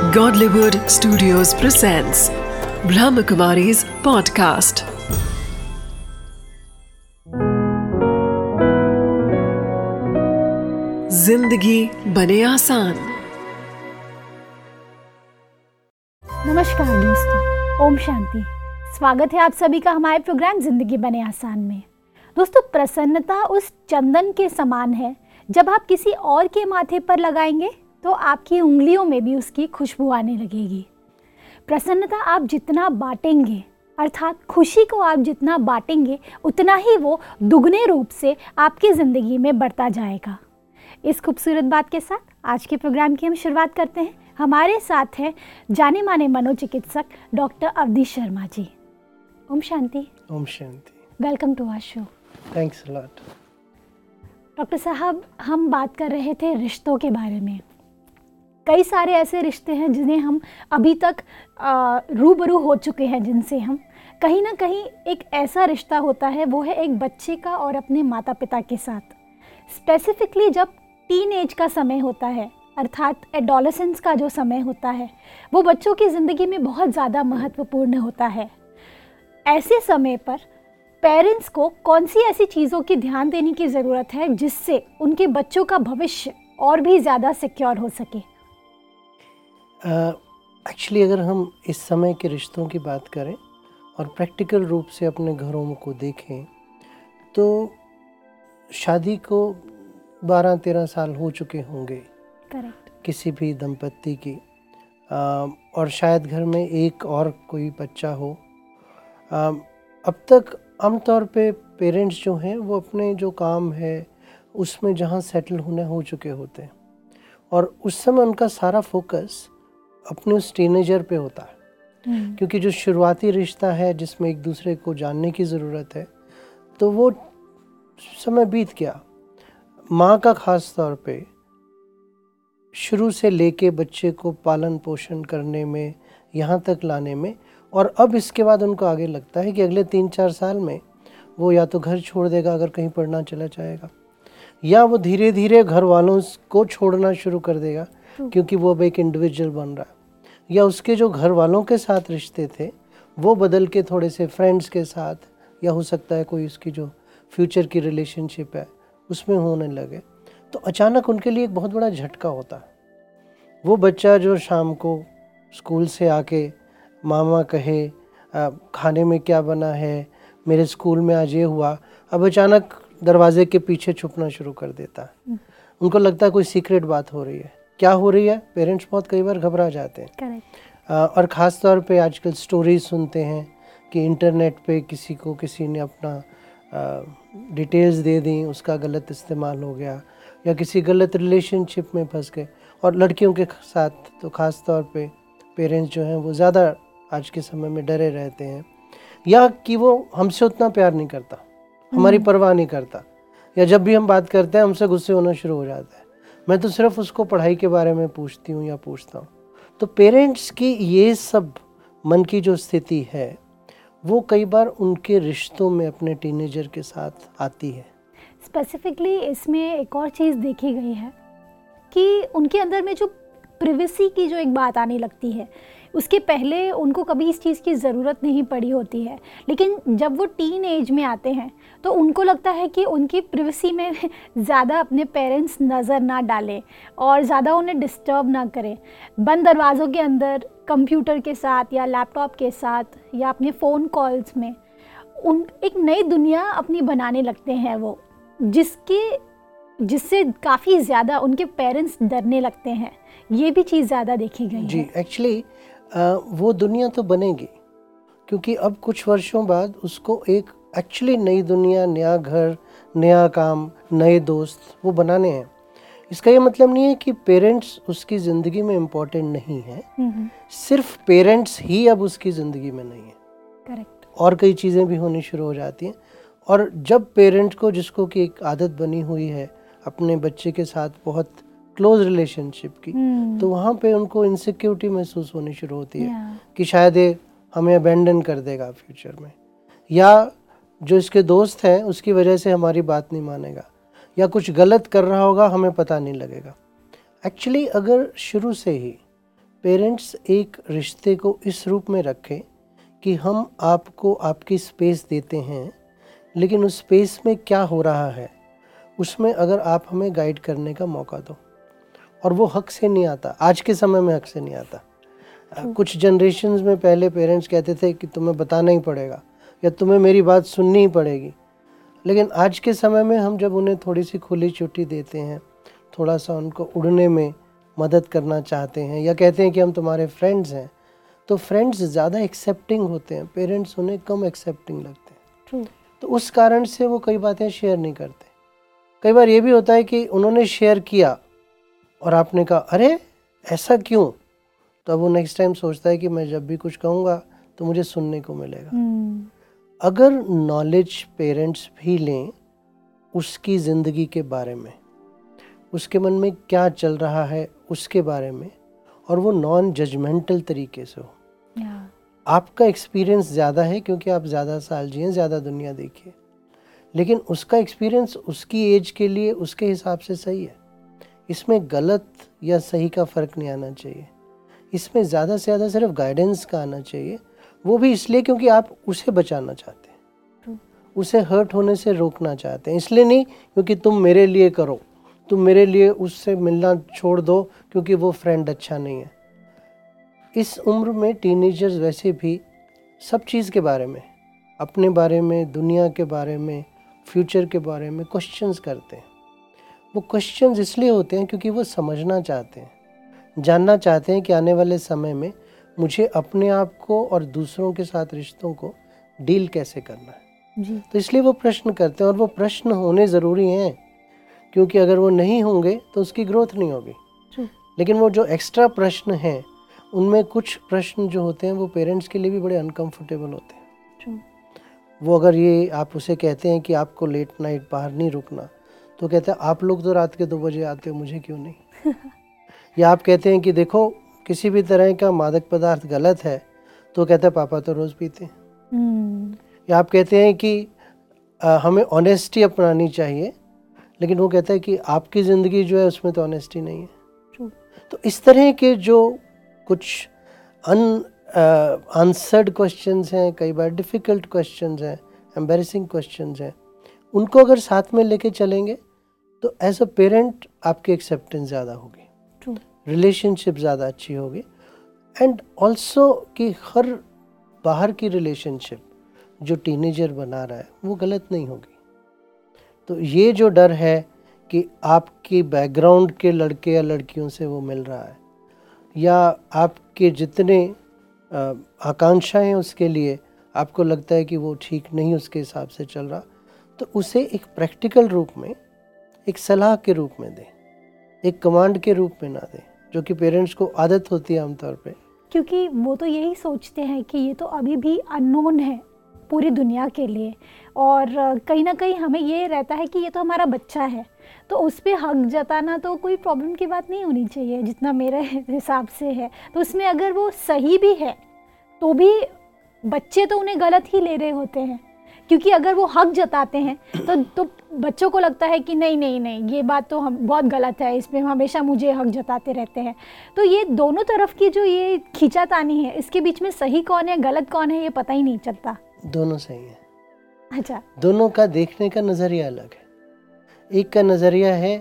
Godlywood Studios presents Brahmakumari's podcast. जिंदगी बने आसान। नमस्कार दोस्तों, ओम शांति। स्वागत है आप सभी का हमारे प्रोग्राम जिंदगी बने आसान में। दोस्तों, प्रसन्नता उस चंदन के समान है, जब आप किसी और के माथे पर लगाएंगे तो आपकी उंगलियों में भी उसकी खुशबू आने लगेगी। प्रसन्नता आप जितना बांटेंगे, अर्थात खुशी को आप जितना बांटेंगे, उतना ही वो दुगने रूप से आपकी ज़िंदगी में बढ़ता जाएगा। इस खूबसूरत बात के साथ आज के प्रोग्राम की हम शुरुआत करते हैं। हमारे साथ हैं जाने माने मनोचिकित्सक डॉक्टर अवधि शर्मा जी। ओम शांति। ओम शांति। Welcome to our show. Thanks a lot. Doctor साहब, हम बात कर रहे थे रिश्तों के बारे में। कई सारे ऐसे रिश्ते हैं जिन्हें हम अभी तक रूबरू हो चुके हैं, जिनसे हम कहीं ना कहीं एक ऐसा रिश्ता होता है, वो है एक बच्चे का और अपने माता पिता के साथ। स्पेसिफिकली जब टीन एज का समय होता है, अर्थात एडोलेसेंस का जो समय होता है, वो बच्चों की ज़िंदगी में बहुत ज़्यादा महत्वपूर्ण होता है। ऐसे समय पर पेरेंट्स को कौन सी ऐसी चीज़ों की ध्यान देने की ज़रूरत है जिससे उनके बच्चों का भविष्य और भी ज़्यादा सिक्योर हो सके? एक्चुअली अगर हम इस समय के रिश्तों की बात करें और प्रैक्टिकल रूप से अपने घरों को देखें, तो शादी को 12-13 साल हो चुके होंगे। करेक्ट। किसी भी दंपत्ति की, और शायद घर में एक और कोई बच्चा हो। अब तक आमतौर पे पेरेंट्स जो हैं वो अपने जो काम है उसमें जहाँ सेटल होने हो चुके होते हैं, और उस समय उनका सारा फोकस अपने उस टीनेजर पे होता है। क्योंकि जो शुरुआती रिश्ता है जिसमें एक दूसरे को जानने की ज़रूरत है, तो वो समय बीत गया। माँ का ख़ास तौर पे शुरू से लेके बच्चे को पालन पोषण करने में, यहाँ तक लाने में, और अब इसके बाद उनको आगे लगता है कि अगले 3-4 साल में वो या तो घर छोड़ देगा अगर कहीं पढ़ना चला जाएगा, या वो धीरे धीरे घर वालों को छोड़ना शुरू कर देगा क्योंकि वो अब एक इंडिविजुअल बन रहा है, या उसके जो घर वालों के साथ रिश्ते थे वो बदल के थोड़े से फ्रेंड्स के साथ, या हो सकता है कोई उसकी जो फ्यूचर की रिलेशनशिप है उसमें होने लगे। तो अचानक उनके लिए एक बहुत बड़ा झटका होता है। वो बच्चा जो शाम को स्कूल से आके मामा कहे खाने में क्या बना है, मेरे स्कूल में आज ये हुआ, अब अचानक दरवाजे के पीछे छुपना शुरू कर देता है। उनको लगता है कोई सीक्रेट बात हो रही है। क्या हो रही है? पेरेंट्स बहुत कई बार घबरा जाते हैं। करेक्ट। और ख़ास तौर पे आजकल स्टोरीज सुनते हैं कि इंटरनेट पे किसी ने अपना डिटेल्स दे दी, उसका गलत इस्तेमाल हो गया, या किसी गलत रिलेशनशिप में फंस गए। और लड़कियों के साथ तो ख़ास तौर पे पेरेंट्स जो हैं वो ज़्यादा आज के समय में डरे रहते हैं, या कि वो हमसे उतना प्यार नहीं करता, हमारी परवाह नहीं करता, या जब भी हम बात करते हैं हमसे गुस्से होना शुरू हो जाता है। मैं तो सिर्फ उसको पढ़ाई के बारे में पूछती हूँ या पूछता हूँ। तो पेरेंट्स की ये सब मन की जो स्थिति है वो कई बार उनके रिश्तों में अपने टीनेजर के साथ आती है। स्पेसिफिकली इसमें एक और चीज़ देखी गई है कि उनके अंदर में जो प्रिवेसी की जो एक बात आने लगती है, उसके पहले उनको कभी इस चीज़ की ज़रूरत नहीं पड़ी होती है, लेकिन जब वो टीन एज में आते हैं तो उनको लगता है कि उनकी प्रिवेसी में ज़्यादा अपने पेरेंट्स नज़र ना डालें और ज़्यादा उन्हें डिस्टर्ब ना करें। बंद दरवाज़ों के अंदर कंप्यूटर के साथ या लैपटॉप के साथ या अपने फ़ोन कॉल्स में उन एक नई दुनिया अपनी बनाने लगते हैं वो, जिससे काफ़ी ज़्यादा उनके पेरेंट्स डरने लगते हैं। ये भी चीज़ ज़्यादा देखी गई जी। है। एक्चुअली वो दुनिया तो बनेगी, क्योंकि अब कुछ वर्षों बाद उसको एक एक्चुअली नई दुनिया, नया घर, नया काम, नए दोस्त वो बनाने हैं। इसका ये मतलब नहीं है कि पेरेंट्स उसकी ज़िंदगी में इम्पोर्टेंट नहीं है, सिर्फ पेरेंट्स ही अब उसकी ज़िंदगी में नहीं है। करेक्ट। और कई चीज़ें भी होनी शुरू हो जाती हैं। और जब पेरेंट्स को, जिसको कि एक आदत बनी हुई है अपने बच्चे के साथ बहुत क्लोज रिलेशनशिप की, तो वहाँ पे उनको इनसिक्योरिटी महसूस होनी शुरू होती है कि शायद ये हमें अबेंडन कर देगा फ्यूचर में, या जो इसके दोस्त हैं उसकी वजह से हमारी बात नहीं मानेगा, या कुछ गलत कर रहा होगा हमें पता नहीं लगेगा। एक्चुअली अगर शुरू से ही पेरेंट्स एक रिश्ते को इस रूप में रखें कि हम आपको आपकी स्पेस देते हैं, लेकिन उस स्पेस में क्या हो रहा है उसमें अगर आप हमें गाइड करने का मौका दो। और वो हक से नहीं आता, आज के समय में हक से नहीं आता। कुछ जनरेशन्स में पहले पेरेंट्स कहते थे कि तुम्हें बताना ही पड़ेगा या तुम्हें मेरी बात सुननी ही पड़ेगी, लेकिन आज के समय में हम जब उन्हें थोड़ी सी खुली छुट्टी देते हैं, थोड़ा सा उनको उड़ने में मदद करना चाहते हैं या कहते हैं कि हम तुम्हारे फ्रेंड्स हैं, तो फ्रेंड्स ज़्यादा एक्सेप्टिंग होते हैं, पेरेंट्स उन्हें कम एक्सेप्टिंग लगते हैं। तो उस कारण से वो कई बातें शेयर नहीं करते। कई बार ये भी होता है कि उन्होंने शेयर किया और आपने कहा अरे ऐसा क्यों, तो अब वो नेक्स्ट टाइम सोचता है कि मैं जब भी कुछ कहूँगा तो मुझे सुनने को मिलेगा। अगर नॉलेज पेरेंट्स भी लें उसकी ज़िंदगी के बारे में, उसके मन में क्या चल रहा है उसके बारे में, और वो नॉन जजमेंटल तरीके से हो। आपका एक्सपीरियंस ज़्यादा है क्योंकि आप ज़्यादा साल जिए, ज़्यादा दुनिया देखिए, लेकिन उसका एक्सपीरियंस उसकी एज के लिए उसके हिसाब से सही है। इसमें गलत या सही का फ़र्क नहीं आना चाहिए, इसमें ज़्यादा से ज़्यादा सिर्फ गाइडेंस का आना चाहिए। वो भी इसलिए क्योंकि आप उसे बचाना चाहते हैं, उसे हर्ट होने से रोकना चाहते हैं, इसलिए नहीं क्योंकि तुम मेरे लिए करो, तुम मेरे लिए उससे मिलना छोड़ दो क्योंकि वो फ्रेंड अच्छा नहीं है। इस उम्र में टीनेजर्स वैसे भी सब चीज़ के बारे में, अपने बारे में, दुनिया के बारे में, फ्यूचर के बारे में क्वेश्चंस करते हैं। वो क्वेश्चंस इसलिए होते हैं क्योंकि वो समझना चाहते हैं, जानना चाहते हैं कि आने वाले समय में मुझे अपने आप को और दूसरों के साथ रिश्तों को डील कैसे करना है जी। तो इसलिए वो प्रश्न करते हैं, और वो प्रश्न होने ज़रूरी हैं क्योंकि अगर वो नहीं होंगे तो उसकी ग्रोथ नहीं होगी। लेकिन वो जो एक्स्ट्रा प्रश्न हैं उनमें कुछ प्रश्न जो होते हैं वो पेरेंट्स के लिए भी बड़े अनकंफर्टेबल होते हैं। वो अगर ये आप उसे कहते हैं कि आपको लेट नाइट बाहर नहीं रुकना, तो कहता है आप लोग तो रात के 2 बजे आते हो, मुझे क्यों नहीं। या आप कहते हैं कि देखो किसी भी तरह का मादक पदार्थ गलत है, तो कहता है पापा तो रोज़ पीते हैं। या आप कहते हैं कि हमें ऑनेस्टी अपनानी चाहिए, लेकिन वो कहता है कि आपकी ज़िंदगी जो है उसमें तो ऑनेस्टी नहीं है। तो इस तरह के जो कुछ आंसर्ड क्वेश्चंस हैं, कई बार डिफ़िकल्ट क्वेश्चंस हैं, एम्बैरेसिंग क्वेश्चंस हैं, उनको अगर साथ में लेके चलेंगे तो एज अ पेरेंट आपकी एक्सेप्टेंस ज़्यादा होगी, रिलेशनशिप ज़्यादा अच्छी होगी, एंड ऑल्सो कि हर बाहर की रिलेशनशिप जो टीनेजर बना रहा है वो गलत नहीं होगी। तो ये जो डर है कि आपकी बैकग्राउंड के लड़के या लड़कियों से वो मिल रहा है, या आपके जितने आकांक्षाएं उसके लिए आपको लगता है कि वो ठीक नहीं उसके हिसाब से चल रहा, तो उसे एक प्रैक्टिकल रूप में, एक सलाह के रूप में दें, एक कमांड के रूप में ना दें, जो कि पेरेंट्स को आदत होती है आमतौर पे, क्योंकि वो तो यही सोचते हैं कि ये तो अभी भी अननोन है पूरी दुनिया के लिए, और कहीं ना कहीं हमें ये रहता है कि ये तो हमारा बच्चा है, तो उस पर हक जताना तो कोई प्रॉब्लम की बात नहीं होनी चाहिए जितना मेरे हिसाब से है। तो उसमें अगर वो सही भी है तो भी बच्चे तो उन्हें गलत ही ले रहे होते हैं, क्योंकि अगर वो हक जताते हैं तो बच्चों को लगता है कि नहीं नहीं नहीं ये बात तो हम बहुत गलत है, इसमें हमेशा मुझे हक जताते रहते हैं। तो ये दोनों तरफ की जो ये खींचातानी है, इसके बीच में सही कौन है गलत कौन है ये पता ही नहीं चलता। दोनों सही है। अच्छा, दोनों का देखने का नज़रिया अलग है। एक का नज़रिया है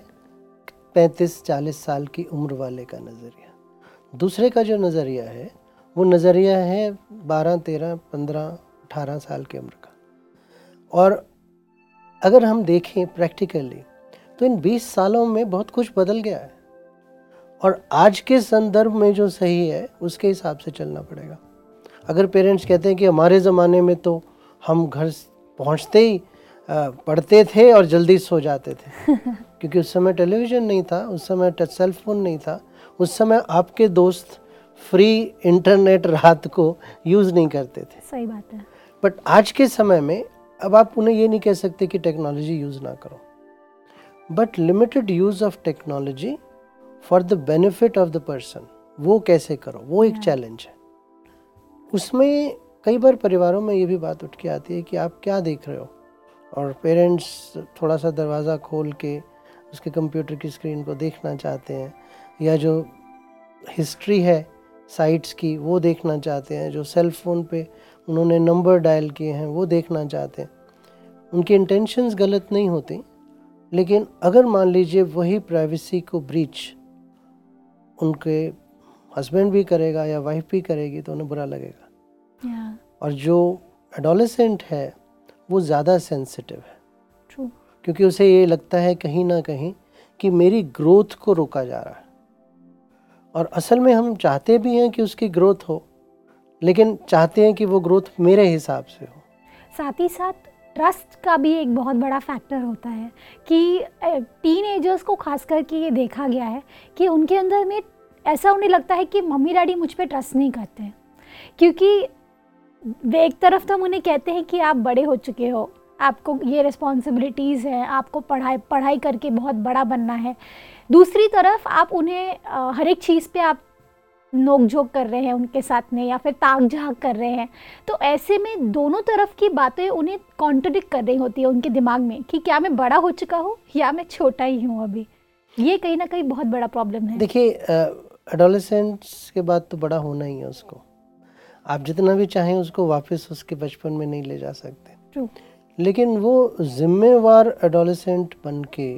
35-40 साल की उम्र वाले का नज़रिया, दूसरे का जो नज़रिया है वो नज़रिया है 12, 13, 15, 18 साल की उम्र का। और अगर हम देखें प्रैक्टिकली तो इन 20 सालों में बहुत कुछ बदल गया है, और आज के संदर्भ में जो सही है उसके हिसाब से चलना पड़ेगा। अगर पेरेंट्स कहते हैं कि हमारे ज़माने में तो हम घर पहुंचते ही पढ़ते थे और जल्दी सो जाते थे क्योंकि उस समय टेलीविज़न नहीं था, उस समय टच सेल फोन नहीं था, उस समय आपके दोस्त फ्री इंटरनेट रात को यूज़ नहीं करते थे। सही बात है। बट आज के समय में अब आप उन्हें ये नहीं कह सकते कि टेक्नोलॉजी यूज़ ना करो, but limited use of technology for the benefit of the person, वो कैसे करो, वो एक चैलेंज है। उसमें कई बार परिवारों में ये भी बात उठ के आती है कि आप क्या देख रहे हो, और पेरेंट्स थोड़ा सा दरवाज़ा खोल के उसके कंप्यूटर की स्क्रीन को देखना चाहते हैं, या जो हिस्ट्री है साइट्स की वो देखना चाहते हैं, जो सेल फ़ोन पे उन्होंने नंबर डायल किए हैं वो देखना चाहते हैं। उनके इंटेंशंस गलत नहीं होते, लेकिन अगर मान लीजिए वही प्राइवेसी को ब्रीच उनके हस्बैंड भी करेगा या वाइफ भी करेगी तो उन्हें बुरा लगेगा। और जो एडोलेसेंट है वो ज़्यादा सेंसिटिव है। True. क्योंकि उसे ये लगता है कहीं ना कहीं कि मेरी ग्रोथ को रोका जा रहा है, और असल में हम चाहते भी हैं कि उसकी ग्रोथ हो, लेकिन चाहते हैं कि वो ग्रोथ मेरे हिसाब से हो। साथ ही साथ ट्रस्ट का भी एक बहुत बड़ा फैक्टर होता है कि टीनेजर्स को खास करके ये देखा गया है कि उनके अंदर में ऐसा उन्हें लगता है कि मम्मी डैडी मुझ पे ट्रस्ट नहीं करते हैं, क्योंकि वे एक तरफ तो हम उन्हें कहते हैं कि आप बड़े हो चुके हो, आपको ये रिस्पॉन्सिबिलिटीज़ हैं, आपको पढ़ाई करके बहुत बड़ा बनना है। दूसरी तरफ आप उन्हें हर एक चीज़ पे आप नोक झोंक कर रहे हैं उनके साथ में, या फिर ताक झाँक कर रहे हैं। तो ऐसे में दोनों तरफ की बातें उन्हें कॉन्ट्रडिक्ट कर रही होती है उनके दिमाग में कि क्या मैं बड़ा हो चुका हूँ या मैं छोटा ही हूँ अभी। ये कहीं ना कहीं बहुत बड़ा प्रॉब्लम है। देखिए, एडोलेसेंस के बाद तो बड़ा होना ही है उसको। आप जितना भी चाहें उसको वापस उसके बचपन में नहीं ले जा सकते। True. लेकिन वो जिम्मेवार एडोलेसेंट बन के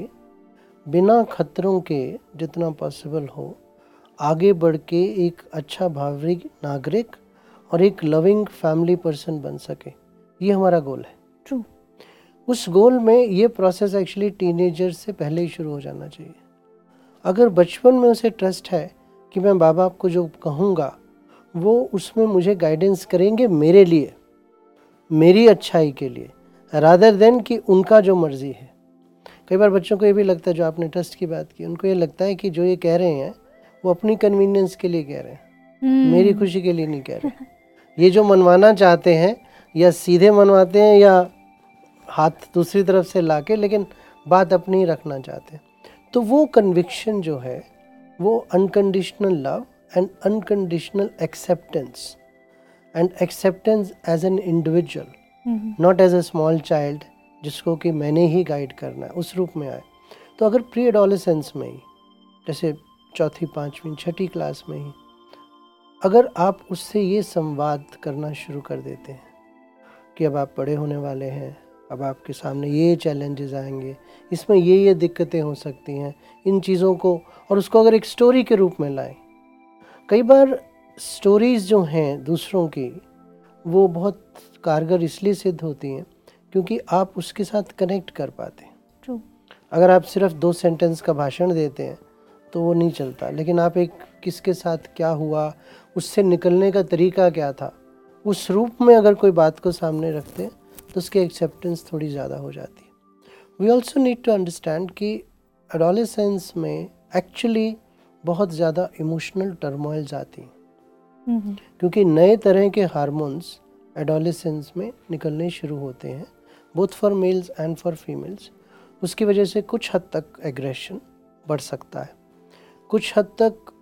बिना खतरों के जितना पॉसिबल हो आगे बढ़ के एक अच्छा भावी नागरिक और एक लविंग फैमिली पर्सन बन सके, ये हमारा गोल है। True. उस गोल में ये प्रोसेस एक्चुअली टीनेजर से पहले ही शुरू हो जाना चाहिए। अगर बचपन में उसे ट्रस्ट है कि मैं माँ बाप को जो कहूँगा वो उसमें मुझे गाइडेंस करेंगे मेरे लिए, मेरी अच्छाई के लिए, रादर देन कि उनका जो मर्ज़ी है। कई बार बच्चों को ये भी लगता है, जो आपने ट्रस्ट की बात की, उनको ये लगता है कि जो ये कह रहे हैं वो अपनी कन्वीनियंस के लिए कह रहे हैं, मेरी खुशी के लिए नहीं कह रहे। ये जो मनवाना चाहते हैं या सीधे मनवाते हैं या हाथ दूसरी तरफ से लाके, लेकिन बात अपनी रखना चाहते हैं। तो वो कन्विक्शन जो है वो unconditional love and unconditional acceptance, and acceptance as an individual, not as a small child जिसको कि मैंने ही गाइड करना है, उस रूप में आए। तो अगर प्री एडोलेसेंस में ही, जैसे चौथी, पाँचवीं, छठी क्लास में ही अगर आप उससे ये संवाद करना शुरू कर देते हैं कि अब आप बड़े होने वाले हैं, अब आपके सामने ये चैलेंजेस आएंगे, इसमें ये दिक्कतें हो सकती हैं, इन चीज़ों को, और उसको अगर एक स्टोरी के रूप में लाएं। कई बार स्टोरीज़ जो हैं दूसरों की वो बहुत कारगर इसलिए सिद्ध होती हैं क्योंकि आप उसके साथ कनेक्ट कर पाते हैं। True. अगर आप सिर्फ 2 सेंटेंस का भाषण देते हैं तो वो नहीं चलता, लेकिन आप एक किसके साथ क्या हुआ, उससे निकलने का तरीका क्या था, उस रूप में अगर कोई बात को सामने रखते हैं तो उसकी एक्सेप्टेंस थोड़ी ज़्यादा हो जाती है। We also need to understand कि एडोलेसेंस में एक्चुअली बहुत ज़्यादा इमोशनल टर्मोइल्स आती हैं, क्योंकि नए तरह के हार्मोन्स एडोलेसेंस में निकलने शुरू होते हैं, both for males and for females. उसकी वजह से कुछ हद तक एग्रेशन बढ़ सकता है, कुछ हद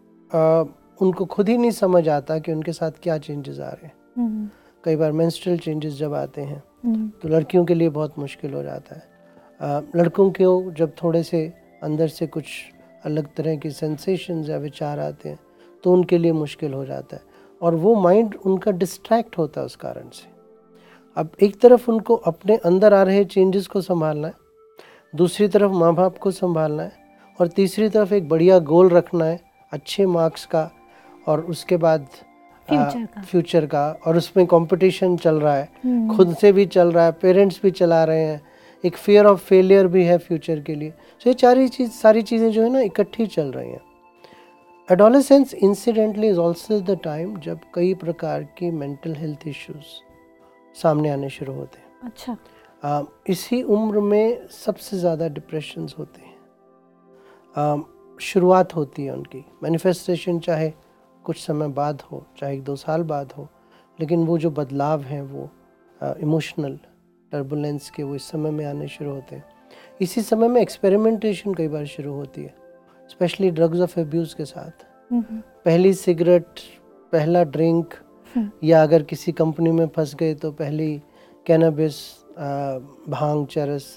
तक उनको खुद ही नहीं समझ आता कि उनके साथ क्या चेंजेस आ रहे हैं। कई बार मेंस्ट्रुअल चेंजेस जब आते हैं तो लड़कियों के लिए बहुत मुश्किल हो जाता है। लड़कों को जब थोड़े से अंदर से कुछ अलग तरह की सेंसेशंस या विचार आते हैं तो उनके लिए मुश्किल हो जाता है, और वो माइंड उनका डिस्ट्रैक्ट होता है उस कारण से। अब एक तरफ उनको अपने अंदर आ रहे चेंजेस को संभालना है, दूसरी तरफ माँ बाप को संभालना है, और तीसरी तरफ एक बढ़िया गोल रखना है अच्छे मार्क्स का, और उसके बाद फ्यूचर का, और उसमें कंपटीशन चल रहा है, खुद से भी चल रहा है, पेरेंट्स भी चला रहे हैं, एक फियर ऑफ फेलियर भी है फ्यूचर के लिए। तो ये सारी चीज़ें जो है ना इकट्ठी चल रही हैं। Adolescence incidentally is also the time जब कई प्रकार की मेंटल हेल्थ इश्यूज सामने आने शुरू होते हैं। अच्छा। इसी उम्र में सबसे ज़्यादा डिप्रेशंस होते हैं, शुरुआत होती है उनकी। मैनिफेस्टेशन चाहे कुछ समय बाद हो, चाहे 1-2 साल बाद हो, लेकिन वो जो बदलाव हैं वो इमोशनल टर्बुलेंस के वो इस समय में आने शुरू होते हैं। इसी समय में एक्सपेरिमेंटेशन कई बार शुरू होती है, स्पेशली ड्रग्स ऑफ एब्यूज़ के साथ। पहली सिगरेट, पहला ड्रिंक, या अगर किसी कंपनी में फंस गए तो पहली कैनबिस, भांग, चरस,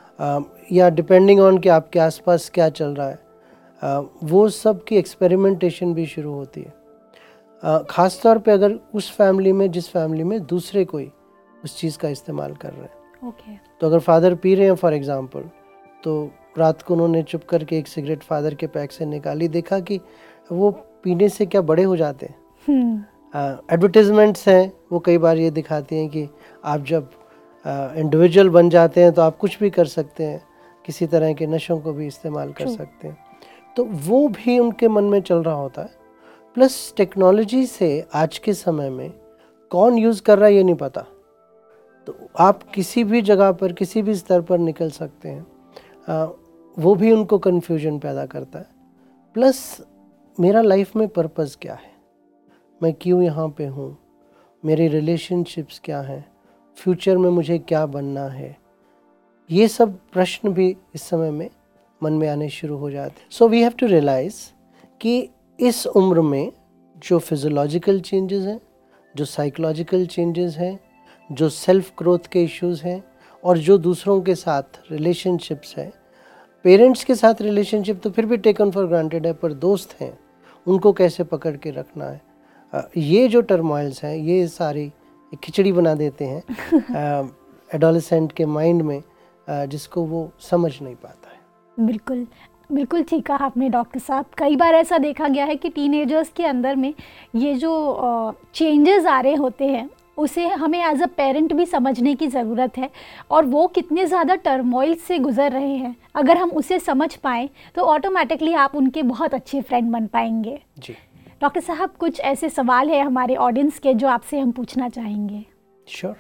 या डिपेंडिंग ऑन कि आपके आसपास क्या चल रहा है, वो सब की एक्सपेरिमेंटेशन भी शुरू होती है। ख़ास तौर पे अगर उस फैमिली में जिस फैमिली में दूसरे कोई उस चीज़ का इस्तेमाल कर रहे हैं। ओके। तो अगर फादर पी रहे हैं फॉर एग्जांपल, तो रात को उन्होंने चुप करके एक सिगरेट फादर के पैक से निकाली, देखा कि वो पीने से क्या बड़े हो जाते हैं। एडवर्टीजमेंट्स हैं वो कई बार ये दिखाती हैं कि आप जब इंडिविजुअल बन जाते हैं तो आप कुछ भी कर सकते हैं, किसी तरह के नशों को भी इस्तेमाल कर सकते हैं। तो वो भी उनके मन में चल रहा होता है। प्लस टेक्नोलॉजी से आज के समय में कौन यूज़ कर रहा है ये नहीं पता, तो आप किसी भी जगह पर किसी भी स्तर पर निकल सकते हैं। वो भी उनको कन्फ्यूजन पैदा करता है। प्लस मेरा लाइफ में पर्पस क्या है, मैं क्यों यहाँ पे हूँ, मेरे रिलेशनशिप्स क्या हैं, फ्यूचर में मुझे क्या बनना है, ये सब प्रश्न भी इस समय में मन में आने शुरू हो जाते हैं। So we have to realise कि इस उम्र में जो फिज़ोलॉजिकल चेंजेस हैं, जो साइकोलॉजिकल चेंजेस हैं, जो सेल्फ ग्रोथ के इश्यूज़ हैं और जो दूसरों के साथ रिलेशनशिप्स हैं, पेरेंट्स के साथ रिलेशनशिप तो फिर भी टेकन फॉर ग्रांटेड है, पर दोस्त हैं उनको कैसे पकड़ के रखना है, ये जो टर्मोइल्स हैं ये सारी खिचड़ी बना देते हैं एडोलेसेंट के माइंड में, जिसको वो समझ नहीं पाता है। बिल्कुल बिल्कुल ठीक कहा आपने डॉक्टर साहब। कई बार ऐसा देखा गया है कि टीनेजर्स के अंदर में ये जो चेंजेस आ रहे होते हैं उसे हमें एज अ पेरेंट भी समझने की ज़रूरत है, और वो कितने ज़्यादा टर्मोइल से गुजर रहे हैं अगर हम उसे समझ पाएँ तो ऑटोमेटिकली आप उनके बहुत अच्छे फ्रेंड बन पाएंगे। जी डॉक्टर साहब, कुछ ऐसे सवाल है हमारे ऑडियंस के जो आपसे हम पूछना चाहेंगे। श्योर।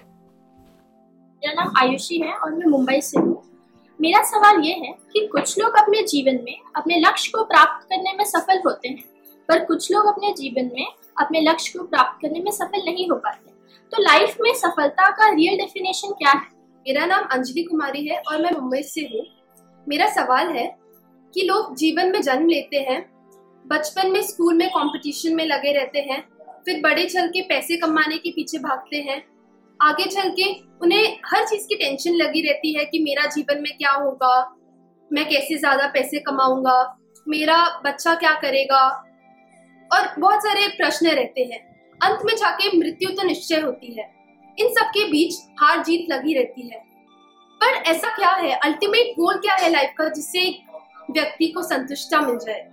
मेरा नाम आयुषी है और मैं मुंबई से हूँ। मेरा सवाल ये है कि कुछ लोग अपने जीवन में अपने लक्ष्य को प्राप्त करने में सफल होते हैं, पर कुछ लोग अपने जीवन में अपने लक्ष्य को प्राप्त करने में सफल नहीं हो पाते। तो लाइफ में सफलता का रियल डेफिनेशन क्या है? मेरा नाम अंजलि कुमारी है और मैं मुंबई से हूँ। मेरा सवाल है कि लोग जीवन में जन्म लेते हैं, बचपन में स्कूल में कंपटीशन में लगे रहते हैं, फिर बड़े चल के पैसे कमाने के पीछे भागते हैं, आगे चल के उन्हें हर चीज की टेंशन लगी रहती है कि मेरा जीवन में क्या होगा, मैं कैसे ज्यादा पैसे कमाऊंगा, मेरा बच्चा क्या करेगा, और बहुत सारे प्रश्न रहते हैं। अंत में जाके मृत्यु तो निश्चय होती है। इन सब के बीच हार जीत लगी रहती है। पर ऐसा क्या है, अल्टीमेट गोल क्या है लाइफ का, जिससे एक व्यक्ति को संतुष्टता मिल जाए?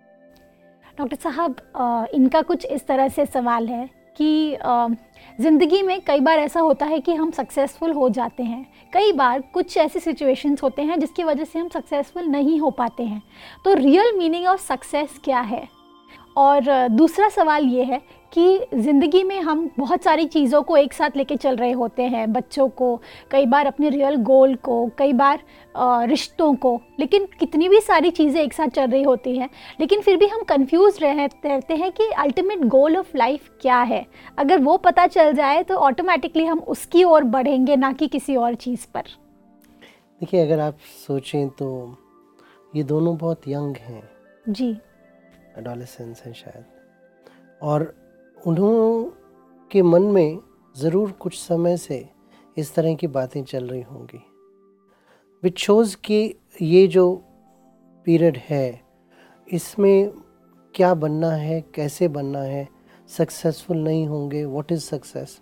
डॉक्टर साहब, इनका कुछ इस तरह से सवाल है कि ज़िंदगी में कई बार ऐसा होता है कि हम सक्सेसफुल हो जाते हैं, कई बार कुछ ऐसे सिचुएशंस होते हैं जिसकी वजह से हम सक्सेसफुल नहीं हो पाते हैं। तो रियल मीनिंग ऑफ सक्सेस क्या है? और दूसरा सवाल ये है कि ज़िंदगी में हम बहुत सारी चीज़ों को एक साथ लेके चल रहे होते हैं, बच्चों को, कई बार अपने रियल गोल को, कई बार रिश्तों को, लेकिन कितनी भी सारी चीज़ें एक साथ चल रही होती हैं, लेकिन फिर भी हम कंफ्यूज रहते हैं कि अल्टीमेट गोल ऑफ लाइफ क्या है। अगर वो पता चल जाए तो ऑटोमेटिकली हम उसकी ओर बढ़ेंगे, ना कि किसी और चीज़ पर। देखिए, अगर आप सोचें तो ये दोनों बहुत यंग हैं जी, एडोलेसेंस हैं शायद, और उन्हों के मन में ज़रूर कुछ समय से इस तरह की बातें चल रही होंगी, विच शोज़ कि ये जो पीरियड है इसमें क्या बनना है, कैसे बनना है, सक्सेसफुल नहीं होंगे, व्हाट इज़ सक्सेस।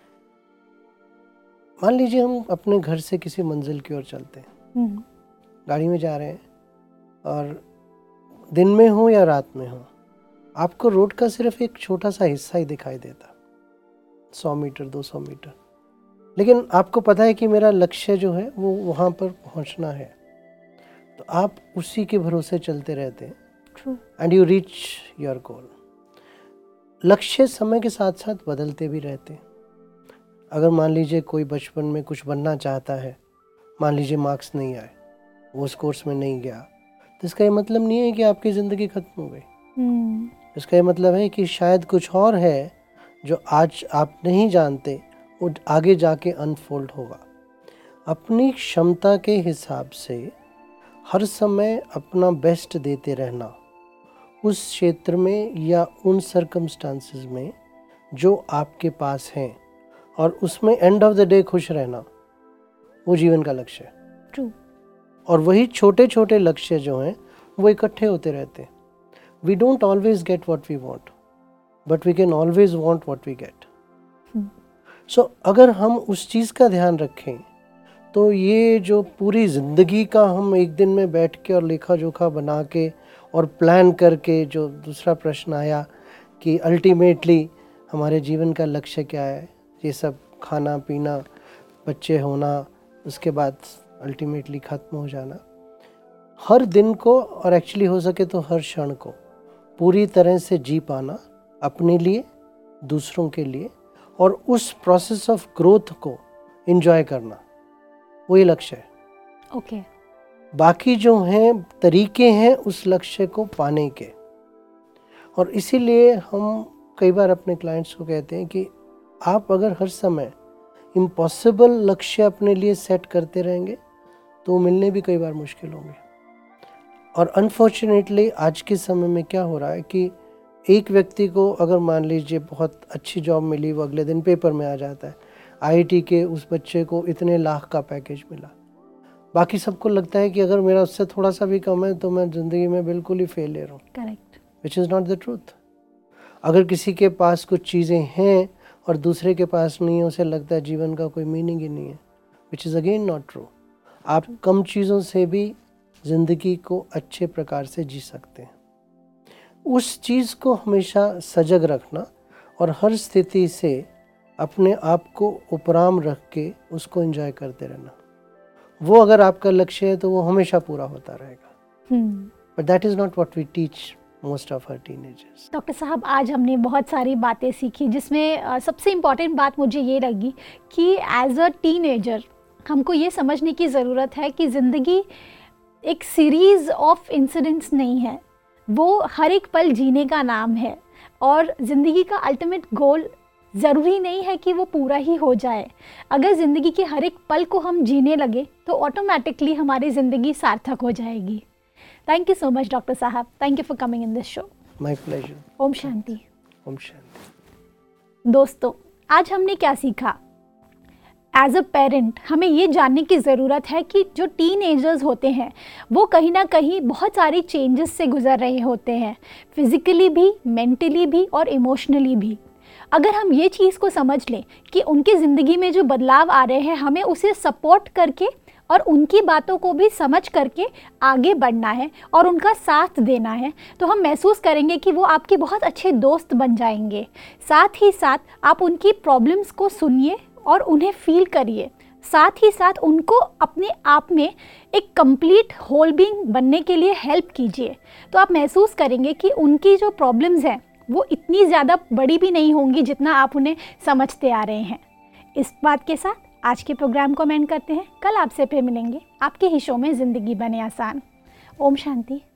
मान लीजिए हम अपने घर से किसी मंजिल की ओर चलते हैं, गाड़ी में जा रहे हैं, और दिन में हो या रात में हो, आपको रोड का सिर्फ एक छोटा सा हिस्सा ही दिखाई देता, 100 मीटर 200 मीटर, लेकिन आपको पता है कि मेरा लक्ष्य जो है वो वहाँ पर पहुँचना है, तो आप उसी के भरोसे चलते रहते हैं and you reach your goal. लक्ष्य समय के साथ साथ बदलते भी रहते हैं। अगर मान लीजिए कोई बचपन में कुछ बनना चाहता है, मान लीजिए मार्क्स नहीं आए, वो उस कोर्स में नहीं गया, तो इसका ये मतलब नहीं है कि आपकी ज़िंदगी ख़त्म हो गई। इसका ये मतलब है कि शायद कुछ और है जो आज आप नहीं जानते, वो आगे जाके अनफोल्ड होगा। अपनी क्षमता के हिसाब से हर समय अपना बेस्ट देते रहना उस क्षेत्र में या उन सर्कमस्टांसेस में जो आपके पास हैं, और उसमें एंड ऑफ द डे खुश रहना, वो जीवन का लक्ष्य है। ट्रू। और वही छोटे छोटे लक्ष्य जो हैं वो इकट्ठे होते रहते हैं। We don't always get what we want, but we can always want what we get. So अगर हम उस चीज़ का ध्यान रखें तो ये जो पूरी ज़िंदगी का हम एक दिन में बैठ के और लेखा जोखा बना के और प्लान करके, जो दूसरा प्रश्न आया कि अल्टीमेटली हमारे जीवन का लक्ष्य क्या है, ये सब खाना पीना, बच्चे होना, उसके बाद अल्टीमेटली ख़त्म हो जाना, हर दिन को और एक्चुअली हो सके तो हर क्षण को पूरी तरह से जी पाना अपने लिए, दूसरों के लिए, और उस प्रोसेस ऑफ ग्रोथ को एंजॉय करना, वही लक्ष्य है। ओके। बाकी जो हैं तरीके हैं उस लक्ष्य को पाने के। और इसीलिए हम कई बार अपने क्लाइंट्स को कहते हैं कि आप अगर हर समय इम्पॉसिबल लक्ष्य अपने लिए सेट करते रहेंगे तो मिलने भी कई बार मुश्किल होंगे। और अनफॉर्चुनेटली आज के समय में क्या हो रहा है कि एक व्यक्ति को अगर मान लीजिए बहुत अच्छी जॉब मिली, वो अगले दिन पेपर में आ जाता है, आईआईटी के उस बच्चे को इतने लाख का पैकेज मिला, बाकी सबको लगता है कि अगर मेरा उससे थोड़ा सा भी कम है तो मैं ज़िंदगी में बिल्कुल ही फेलियर हूँ। Correct. Which is not the truth. अगर किसी के पास कुछ चीज़ें हैं और दूसरे के पास नहीं है, उसे लगता है जीवन का कोई मीनिंग ही नहीं है, which is again not true. आप कम चीज़ों से भी ज़िंदगी को अच्छे प्रकार से जी सकते हैं। उस चीज़ को हमेशा सजग रखना और हर स्थिति से अपने आप को उपराम रख के उसको एंजॉय करते रहना, वो अगर आपका लक्ष्य है तो वो हमेशा पूरा होता रहेगा। But that is not what we teach most of our teenagers. Doctor साहब, आज हमने बहुत सारी बातें सीखी, जिसमें सबसे इम्पॉर्टेंट बात मुझे ये लगी कि एज अ टीनेजर हमको ये समझने की ज़रूरत है कि ज़िंदगी एक सीरीज़ ऑफ इंसिडेंट्स नहीं है, वो हर एक पल जीने का नाम है। और ज़िंदगी का अल्टीमेट गोल ज़रूरी नहीं है कि वो पूरा ही हो जाए। अगर ज़िंदगी के हर एक पल को हम जीने लगे तो ऑटोमेटिकली हमारी ज़िंदगी सार्थक हो जाएगी। Thank you so much doctor साहब, thank you for coming in this show. My pleasure. ओम शांति। ओम शांति। दोस्तों, आज हमने क्या सीखा? एज अ पेरेंट हमें ये जानने की ज़रूरत है कि जो टीनेजर्स होते हैं वो कहीं ना कहीं बहुत सारी चेंजेस से गुजर रहे होते हैं, फिज़िकली भी, मेंटली भी और इमोशनली भी। अगर हम ये चीज़ को समझ लें कि उनकी ज़िंदगी में जो बदलाव आ रहे हैं, हमें उसे सपोर्ट करके और उनकी बातों को भी समझ करके आगे बढ़ना है और उनका साथ देना है, तो हम महसूस करेंगे कि वो आपके बहुत अच्छे दोस्त बन जाएंगे। साथ ही साथ आप उनकी प्रॉब्लम्स को सुनिए और उन्हें फील करिए, साथ ही साथ उनको अपने आप में एक कंप्लीट होल बीइंग बनने के लिए हेल्प कीजिए। तो आप महसूस करेंगे कि उनकी जो प्रॉब्लम्स हैं वो इतनी ज़्यादा बड़ी भी नहीं होंगी जितना आप उन्हें समझते आ रहे हैं। इस बात के साथ आज के प्रोग्राम को एंड करते हैं। कल आपसे फिर मिलेंगे आपके ही शो में ज़िंदगी बने आसान। ओम शांति।